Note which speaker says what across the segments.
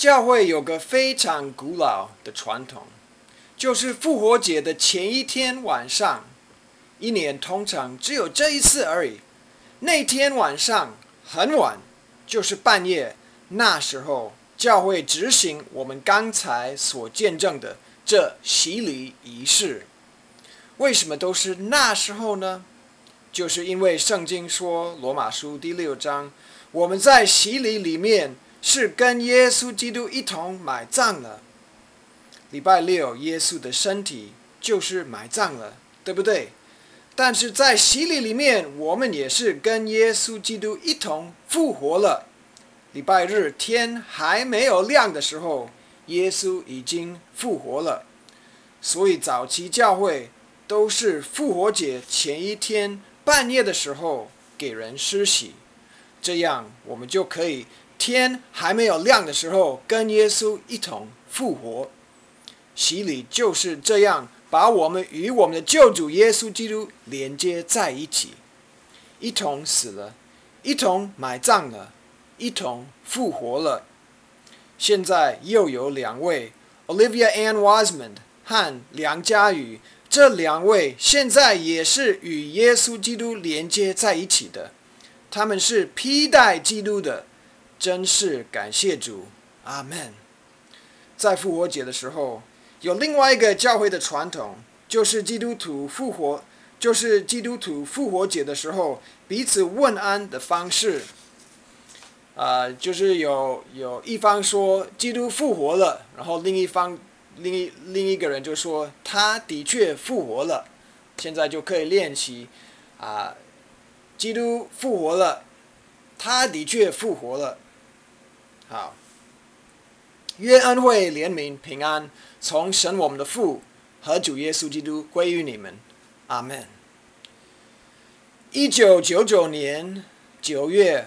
Speaker 1: 教会有个非常古老的传统，就是复活节的前一天晚上，一年通常只有这一次而已。那天晚上很晚，就是半夜，那时候教会执行我们刚才所见证的这洗礼仪式。为什么都是那时候呢？就是因为圣经说，罗马书第6章，我们在洗礼里面是跟耶稣基督一同埋葬了。礼拜六，耶稣的身体就是埋葬了，对不对？但是在洗礼里面，我们也是跟耶稣基督一同复活了。礼拜日天还没有亮的时候，耶稣已经复活了。所以早期教会都是复活节前一天半夜的时候给人施洗，这样我们就可以天还没有亮的时候跟耶稣一同复活。洗礼就是这样把我们与我们的救主耶稣基督连接在一起，一同死了，一同埋葬了，一同复活了。现在又有2位 Olivia Ann Wiseman 和梁家宇，这2位现在也是与耶稣基督连接在一起的，他们是披戴基督的，真是感谢主，阿们。在复活节的时候，有另外一个教会的传统，就是基督徒复活节的时候彼此问安的方式。就是有一方说基督复活了，然后另一个人就说他的确复活了。现在就可以练习基督复活了，他的确复活了。好，愿恩惠、怜悯、平安从神我们的父和主耶稣基督归于你们，阿们。1999年9月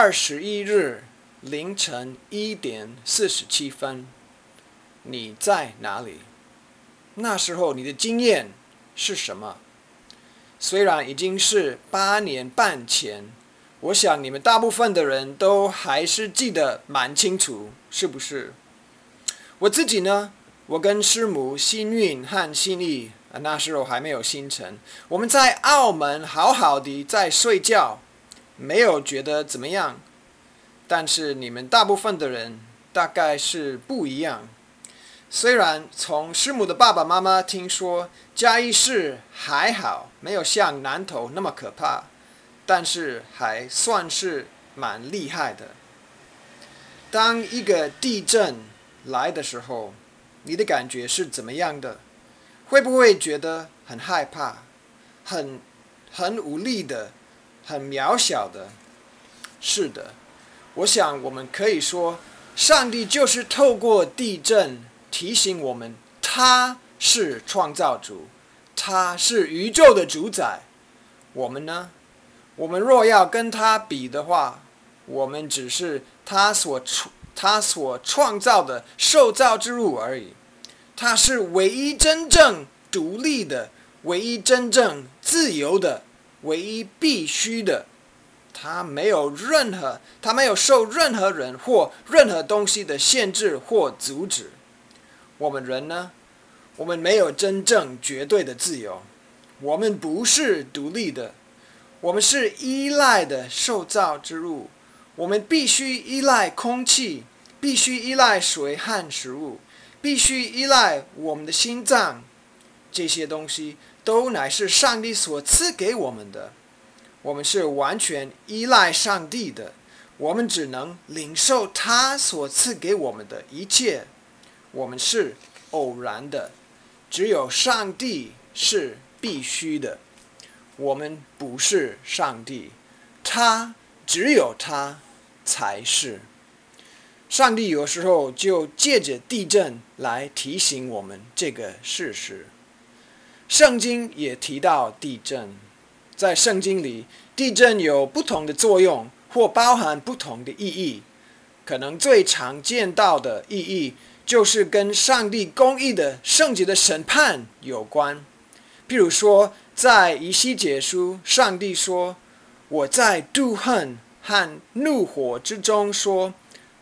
Speaker 1: 21日凌晨1点47分，你在哪里？那时候你的经验是什么？虽然已经是8年半前，我想你们大部分的人都还是记得蛮清楚，是不是？我自己呢，我跟师母新运和新义，那时候还没有新城，我们在澳门好好的在睡觉，没有觉得怎么样。但是你们大部分的人大概是不一样。虽然从师母的爸爸妈妈听说嘉义市还好，没有像南投那么可怕，但是还算是蛮厉害的。当一个地震来的时候，你的感觉是怎么样的？会不会觉得很害怕，很无力的，很渺小的？是的，我想我们可以说，上帝就是透过地震提醒我们，他是创造主，他是宇宙的主宰。我们呢？我们若要跟他比的话，我们只是他所创造的受造之物而已。他是唯一真正独立的，唯一真正自由的，唯一必须的。他没有受任何人或任何东西的限制或阻止。我们人呢？我们没有真正绝对的自由，我们不是独立的，我们是依赖的受造之物。我们必须依赖空气，必须依赖水和食物，必须依赖我们的心脏。这些东西都乃是上帝所赐给我们的。我们是完全依赖上帝的，我们只能领受他所赐给我们的一切。我们是偶然的，只有上帝是必须的。我们不是上帝，只有他才是。上帝有时候就借着地震来提醒我们这个事实。圣经也提到地震，在圣经里，地震有不同的作用，或包含不同的意义。可能最常见到的意义，就是跟上帝公义的圣洁的审判有关。譬如说，在以西结书，上帝说：“我在妒恨和怒火之中说，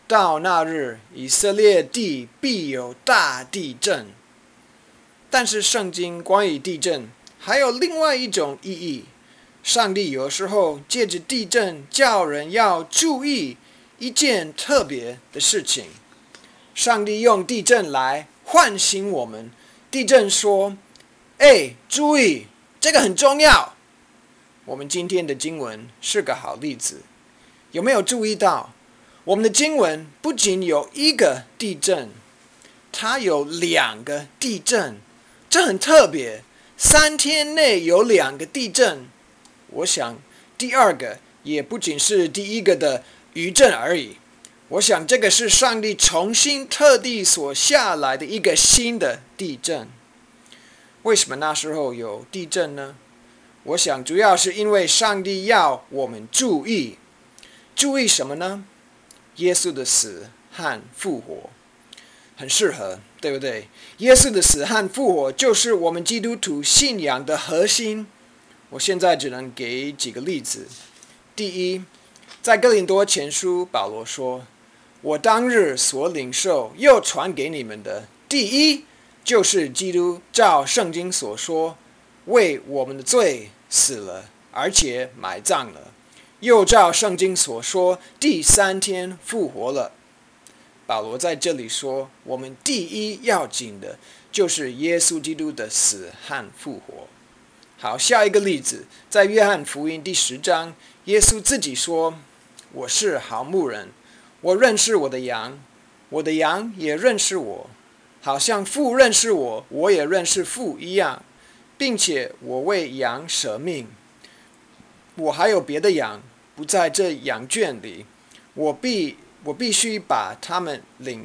Speaker 1: 到那日，以色列地必有大地震。但是圣经关于地震还有另外一种意义，上帝有时候借着地震叫人要注意一件特别的事情。上帝用地震来唤醒我们。地震说：注意，这个很重要。我们今天的经文是个好例子。有没有注意到，我们的经文不仅有一个地震，它有2个地震，这很特别。3天内有2个地震，我想第2个也不仅是第1个的余震而已。我想这个是上帝重新特地所下来的一个新的地震。为什么那时候有地震呢？我想主要是因为上帝要我们注意什么呢？耶稣的死和复活。很适合，对不对？耶稣的死和复活就是我们基督徒信仰的核心。我现在只能给几个例子。第一，在哥林多前书，保罗说：我当日所领受又传给你们的，第一就是基督照圣经所说，为我们的罪死了，而且埋葬了，又照圣经所说，第3天复活了。保罗在这里说，我们第一要紧的就是耶稣基督的死和复活。好，下一个例子，在约翰福音第10章，耶稣自己说：我是好牧人，我认识我的羊，我的羊也认识我，好像父认识我，我也认识父一样，并且我为羊舍命。我还有别的羊不在这羊圈里，我必须把他们领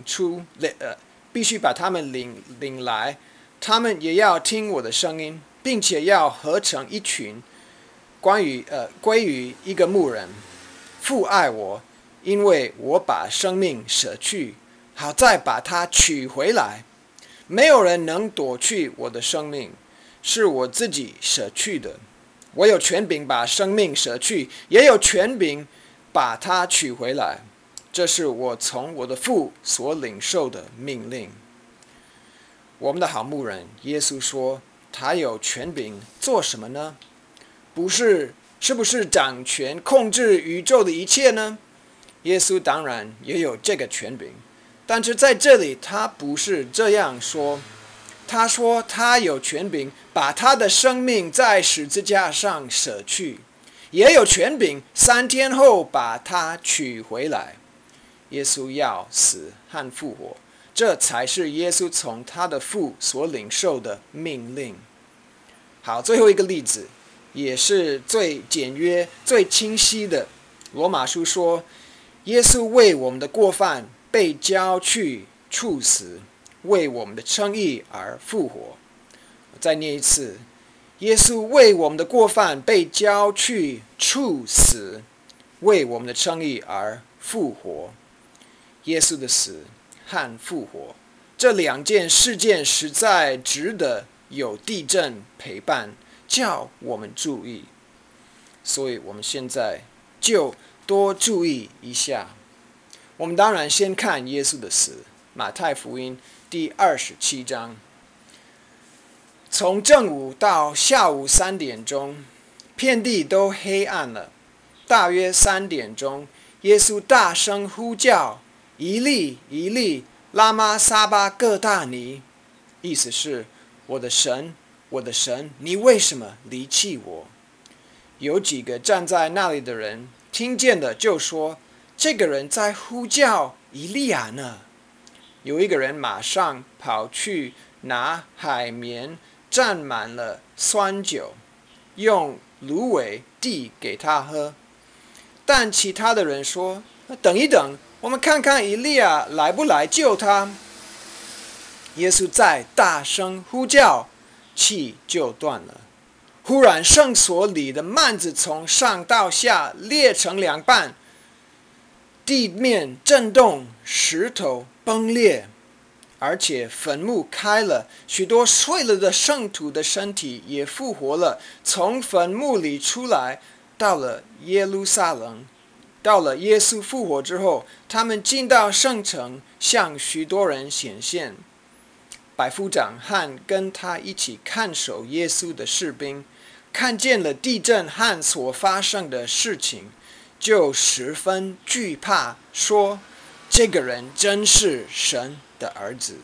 Speaker 1: 来，他们也要听我的声音，并且要合成一群，归于一个牧人。父爱我，因为我把生命舍去，好再把它取回来。没有人能夺去我的生命，是我自己舍去的。我有权柄把生命舍去，也有权柄把它取回来。这是我从我的父所领受的命令。我们的好牧人耶稣说，他有权柄做什么呢？是不是掌权控制宇宙的一切呢？耶稣当然也有这个权柄，但是在这里他不是这样说。他说他有权柄把他的生命在十字架上舍去，也有权柄3天后把它取回来。耶稣要死和复活，这才是耶稣从他的父所领受的命令。好，最后一个例子也是最简约最清晰的。罗马书说，耶稣为我们的过犯被交去处死，为我们的称义而复活。我再念一次，耶稣为我们的过犯被交去处死，为我们的称义而复活。耶稣的死和复活，这2件事件实在值得有地震陪伴，叫我们注意。所以我们现在就多注意一下。我们当然先看耶稣的死。马太福音第27章，从正午到下午3点钟，遍地都黑暗了。大约3点钟，耶稣大声呼叫：以利，以利，拉玛撒巴各大尼。意思是，我的神，我的神，你为什么离弃我？有几个站在那里的人听见的就说，这个人在呼叫以利亚呢。有一个人马上跑去拿海绵蘸满了酸酒，用芦苇递给他喝。但其他的人说，等一等，我们看看以利亚来不来救他。耶稣再大声呼叫，气就断了。忽然圣所里的幔子从上到下裂成2半，地面震动，石头崩裂，而且坟墓开了，许多睡了的圣徒的身体也复活了，从坟墓里出来，到了耶路撒冷， 到了耶稣复活之后，他们进到圣城，向许多人显现。百夫长和跟他一起看守耶稣的士兵，看见了地震和所发生的事情，就十分惧怕，说：“这个人真是神的儿子。”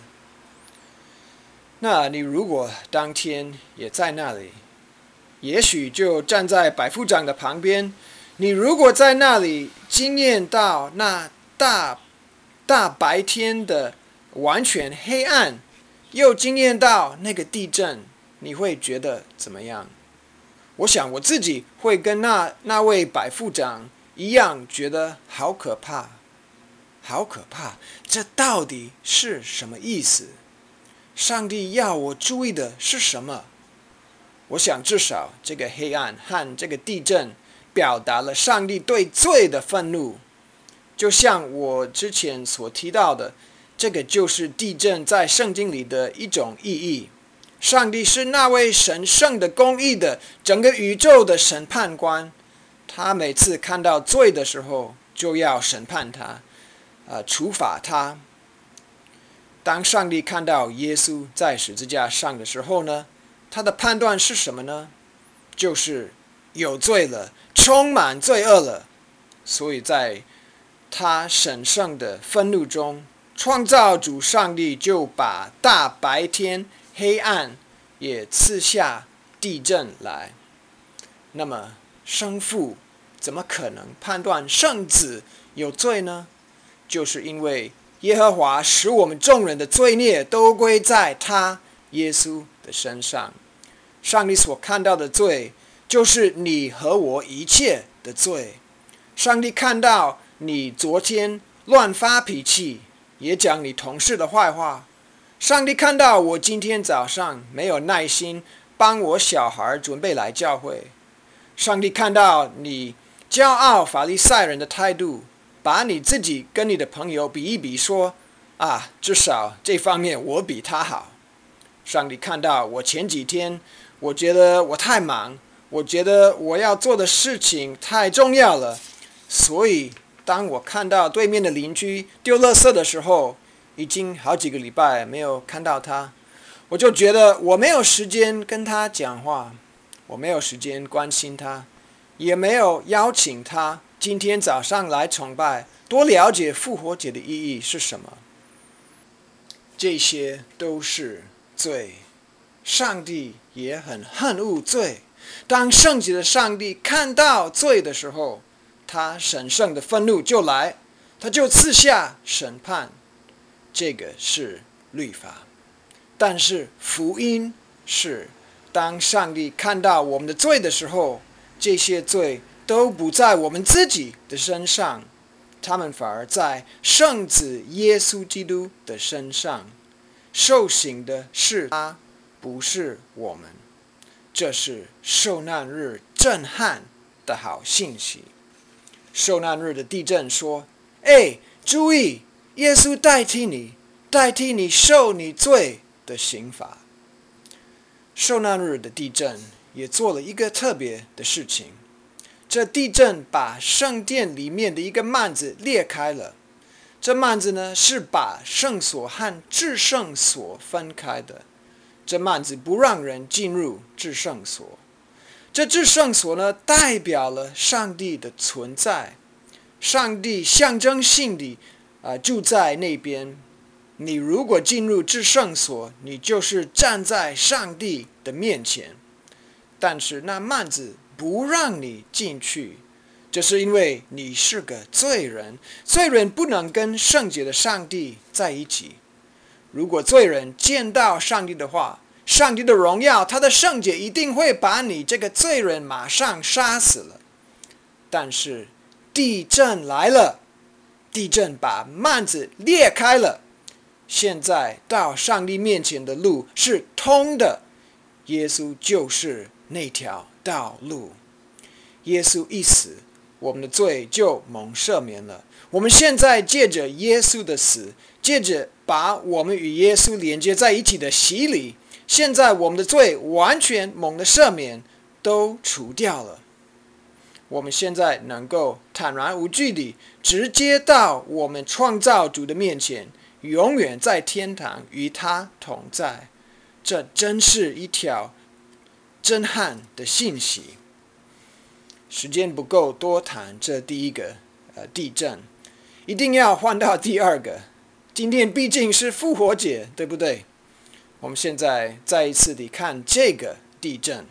Speaker 1: 那你如果当天也在那里，也许就站在百夫长的旁边。你如果在那里经验到那大白天的完全黑暗，又经验到那个地震，你会觉得怎么样？我想我自己会跟那位百夫长一样，觉得好可怕，好可怕！这到底是什么意思？上帝要我注意的是什么？我想至少这个黑暗和这个地震表达了上帝对罪的愤怒，就像我之前所提到的，这个就是地震在圣经里的一种意义。上帝是那位神圣的、公义的、整个宇宙的审判官，他每次看到罪的时候，就要审判他，处罚他。当上帝看到耶稣在十字架上的时候呢，他的判断是什么呢？就是有罪了，充满罪恶了。所以在他神圣的愤怒中，创造主上帝就把大白天黑暗也赐下地震来。那么生父怎么可能判断圣子有罪呢？就是因为耶和华使我们众人的罪孽都归在他耶稣的身上。上帝所看到的罪，就是你和我一切的罪。上帝看到你昨天乱发脾气，也讲你同事的坏话。上帝看到我今天早上没有耐心帮我小孩准备来教会。上帝看到你骄傲法利赛人的态度，把你自己跟你的朋友比一比，说：“至少这方面我比他好。”上帝看到我前几天，我觉得我太忙，我觉得我要做的事情太重要了，所以当我看到对面的邻居丢垃圾的时候，已经好几个礼拜没有看到他，我就觉得我没有时间跟他讲话，我没有时间关心他，也没有邀请他今天早上来崇拜，多了解复活节的意义是什么。这些都是罪，上帝也很恨恶罪。当圣洁的上帝看到罪的时候，他神圣的愤怒就来，他就赐下审判。这个是律法。但是福音是，当上帝看到我们的罪的时候，这些罪都不在我们自己的身上，他们反而在圣子耶稣基督的身上。受刑的是他，不是我们。这是受难日震撼的好信息。受难日的地震说：“注意，耶稣代替你受你罪的刑罚。”受难日的地震也做了一个特别的事情，这地震把圣殿里面的一个幔子裂开了。这幔子呢，是把圣所和至圣所分开的。这幔子不让人进入至圣所。这至圣所呢，代表了上帝的存在，上帝象征性地住在那边。你如果进入至圣所，你就是站在上帝的面前。但是那幔子不让你进去，这是因为你是个罪人，罪人不能跟圣洁的上帝在一起。如果罪人见到上帝的话，上帝的荣耀，他的圣洁一定会把你这个罪人马上杀死了。但是地震来了，地震把幔子裂开了，现在到上帝面前的路是通的，耶稣就是那条道路。耶稣一死，我们的罪就蒙赦免了。我们现在借着耶稣的死，借着把我们与耶稣连接在一起的洗礼，现在我们的罪完全蒙了赦免，都除掉了。 我们现在能够坦然无惧地直接到我们创造主的面前，永远在天堂与他同在。这真是一条震撼的信息。时间不够多谈这第一个地震，一定要换到第二个。今天毕竟是复活节，对不对？我们现在再一次地看这个地震。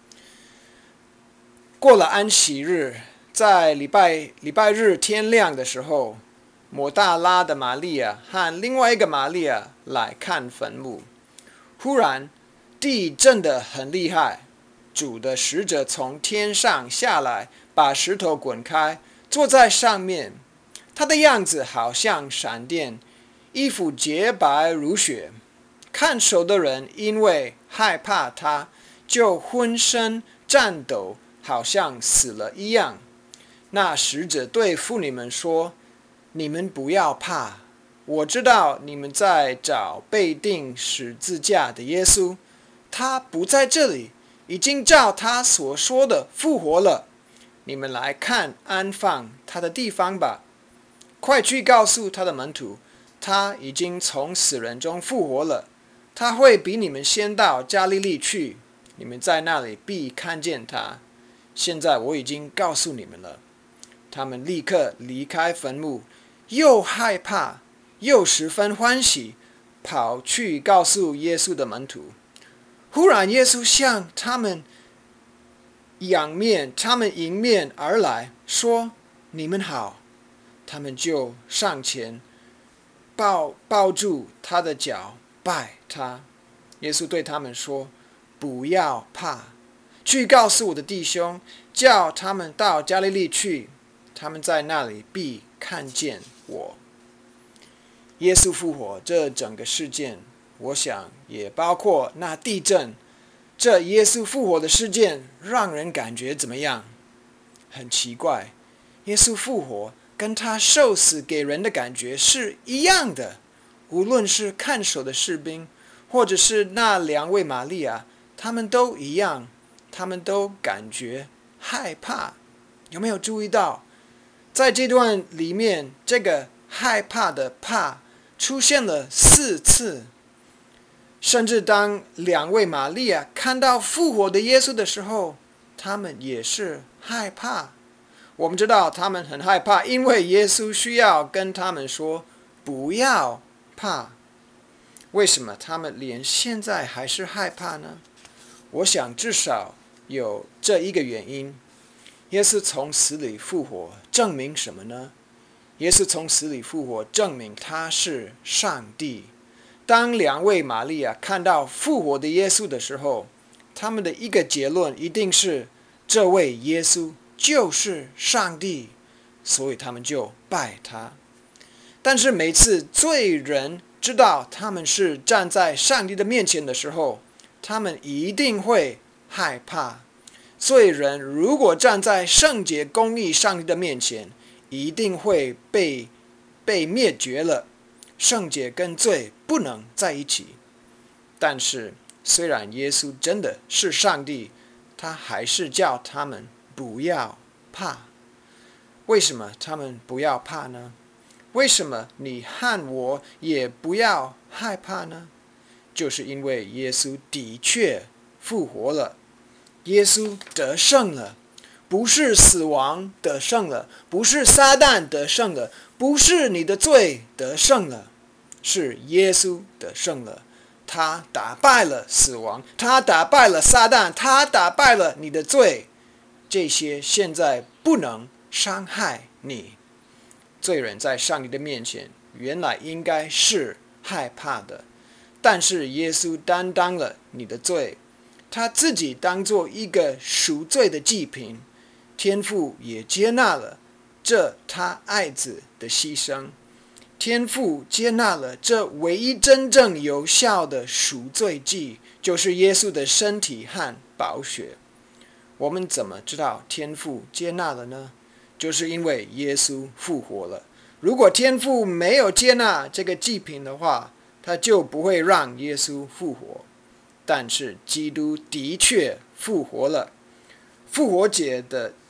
Speaker 1: 过了安息日，在礼拜日天亮的时候，抹大拉的玛利亚和另外一个玛利亚来看坟墓。忽然地震得很厉害，主的使者从天上下来，把石头滚开，坐在上面。他的样子好像闪电，衣服洁白如雪。看守的人因为害怕他，就浑身颤抖，好像死了一样。那使者对妇女们说：“你们不要怕，我知道你们在找被钉十字架的耶稣，他不在这里，已经照他所说的复活了。你们来看安放他的地方吧。快去告诉他的门徒，他已经从死人中复活了。他会比你们先到加利利去，你们在那里必看见他。现在我已经告诉你们了。”他们立刻离开坟墓，又害怕又十分欢喜，跑去告诉耶稣的门徒。忽然耶稣向他们迎面而来，说：“你们好。”他们就上前抱住他的脚，拜他。耶稣对他们说：“不要怕，去告诉我的弟兄，叫他们到加利利去，他们在那里必看见我。”耶稣复活这整个事件，我想也包括那地震。这耶稣复活的事件让人感觉怎么样？很奇怪，耶稣复活跟他受死给人的感觉是一样的。无论是看守的士兵，或者是那两位玛利亚，他们都一样，他们都感觉害怕。有没有注意到，在这段里面，这个害怕的怕出现了4次。甚至当两位玛利亚看到复活的耶稣的时候，他们也是害怕。我们知道他们很害怕，因为耶稣需要跟他们说不要怕。为什么他们连现在还是害怕呢？我想至少有这一个原因。耶稣从死里复活证明什么呢？耶稣从死里复活证明他是上帝。当两位玛利亚看到复活的耶稣的时候，他们的一个结论一定是这位耶稣就是上帝，所以他们就拜他。但是每次罪人知道他们是站在上帝的面前的时候，他们一定会害怕。罪人如果站在圣洁公义上帝的面前，一定会被灭绝了。圣洁跟罪不能在一起。但是虽然耶稣真的是上帝，他还是叫他们不要怕。为什么他们不要怕呢？为什么你和我也不要害怕呢？就是因为耶稣的确复活了，耶稣得胜了。不是死亡得胜了，不是撒旦得胜了，不是你的罪得胜了，是耶稣得胜了。他打败了死亡，他打败了撒旦，他打败了你的罪。这些现在不能伤害你。罪人在上帝的面前原来应该是害怕的，但是耶稣担当了你的罪，他自己当作一个赎罪的祭品。天父也接纳了这他爱子的牺牲，天父接纳了这唯一真正有效的赎罪祭，就是耶稣的身体和宝血。我们怎么知道天父接纳了呢？就是因为耶稣复活了。如果天父没有接纳这个祭品的话，他就不会让耶稣复活。但是基督的确复活了。复活节的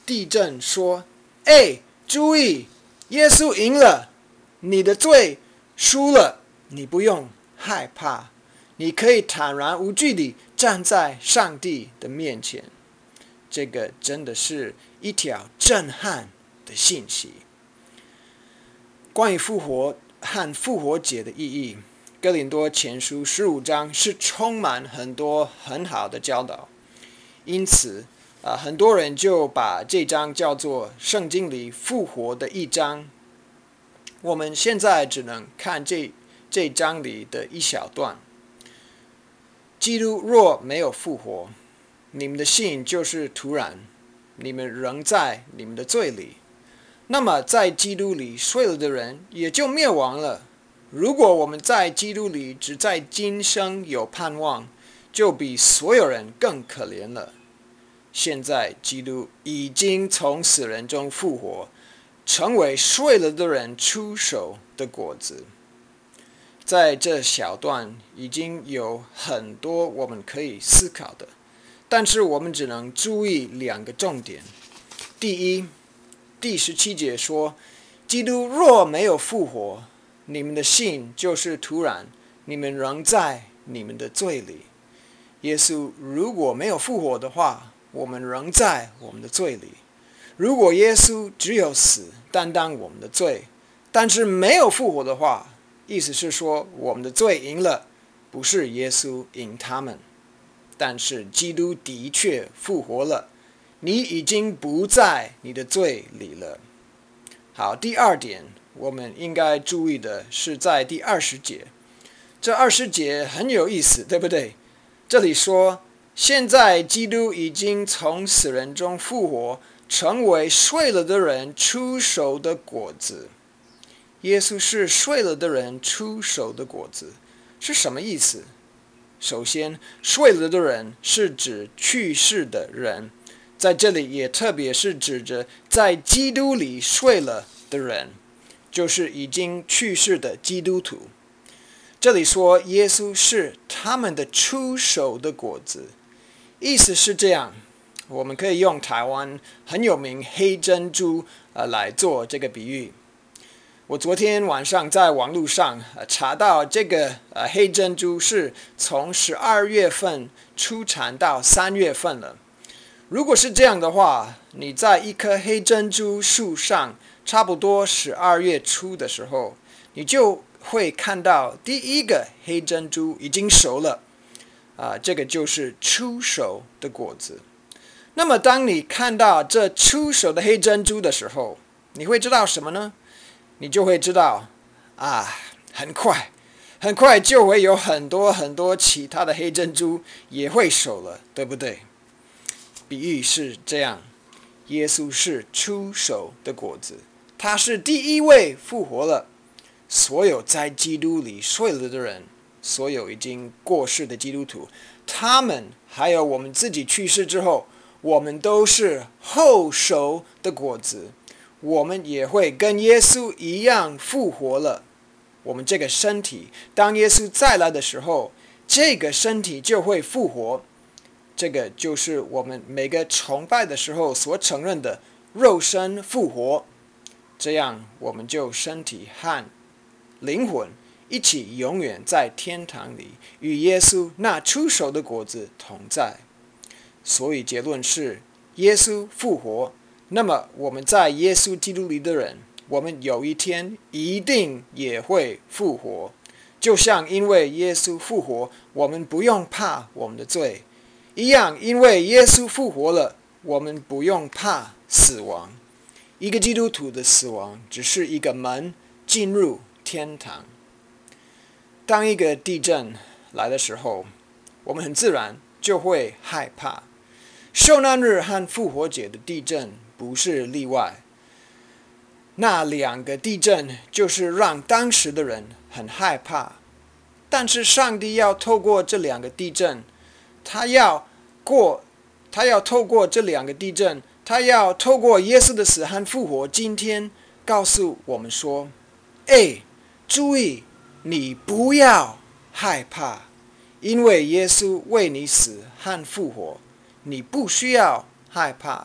Speaker 1: 地震说：“哎，注意，耶稣赢了，你的罪输了，你不用害怕，你可以坦然无惧地站在上帝的面前。”这个真的是一条震撼的信息。关于复活和复活节的意义，哥林多前书15章是充满很多很好的教导，因此很多人就把这章叫做圣经里复活的一章。我们现在只能看这章里的一小段。基督若没有复活，你们的信就是徒然，你们仍在你们的罪里。那么在基督里睡了的人也就灭亡了。如果我们在基督里只在今生有盼望，就比所有人更可怜了。现在基督已经从死人中复活，成为睡了的人出手的果子。在这小段已经有很多我们可以思考的，但是我们只能注意两个重点。第一，第17节说，基督若没有复活，你们的信就是徒然，你们仍在你们的罪里。耶稣如果没有复活的话，我们仍在我们的罪里。如果耶稣只有死担当我们的罪，但是没有复活的话，意思是说我们的罪赢了，不是耶稣赢他们。但是基督的确复活了，你已经不在你的罪里了。好，第二点我们应该注意的是在第20节。这20节很有意思，对不对？这里说，现在基督已经从死人中复活，成为睡了的人出熟的果子。耶稣是睡了的人出熟的果子，是什么意思？首先，睡了的人是指去世的人，在这里也特别是指着在基督里睡了的人，就是已经去世的基督徒。这里说耶稣是他们的出熟的果子，意思是这样。我们可以用台湾很有名黑珍珠来做这个比喻。我昨天晚上在网络上查到，这个黑珍珠是从12月份出产到3月份了。如果是这样的话，你在一棵黑珍珠树上，差不多12月初的时候，你就会看到第一个黑珍珠已经熟了，这个就是出熟的果子。那么当你看到这出熟的黑珍珠的时候，你会知道什么呢？你就会知道很快就会有很多其他的黑珍珠也会熟了，对不对？比喻是这样，耶稣是出熟的果子，他是第一位复活了。所有在基督里睡了的人，所有已经过世的基督徒，他们还有我们自己去世之后，我们都是后熟的果子，我们也会跟耶稣一样复活了。我们这个身体，当耶稣再来的时候，这个身体就会复活。这个就是我们每个崇拜的时候所承认的肉身复活，这样我们就身体和灵魂一起永远在天堂里与耶稣那出熟的果子同在。所以结论是耶稣复活，那么我们在耶稣基督里的人，我们有一天一定也会复活。就像因为耶稣复活，我们不用怕我们的罪一样，因为耶稣复活了，我们不用怕死亡。一个基督徒的死亡只是一个门进入天堂。当一个地震来的时候，我们很自然就会害怕。受难日和复活节的地震不是例外。那2个地震就是让当时的人很害怕，但是上帝要透过这2个地震，他要透过这2个地震，他要透过耶稣的死和复活，今天告诉我们说，注意，你不要害怕，因为耶稣为你死和复活，你不需要害怕，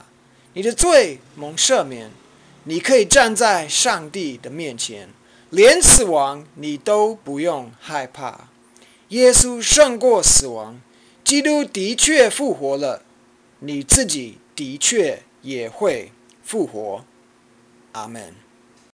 Speaker 1: 你的罪蒙赦免，你可以站在上帝的面前，连死亡你都不用害怕。耶稣胜过死亡，基督的确复活了，你自己的确也会复活。阿们。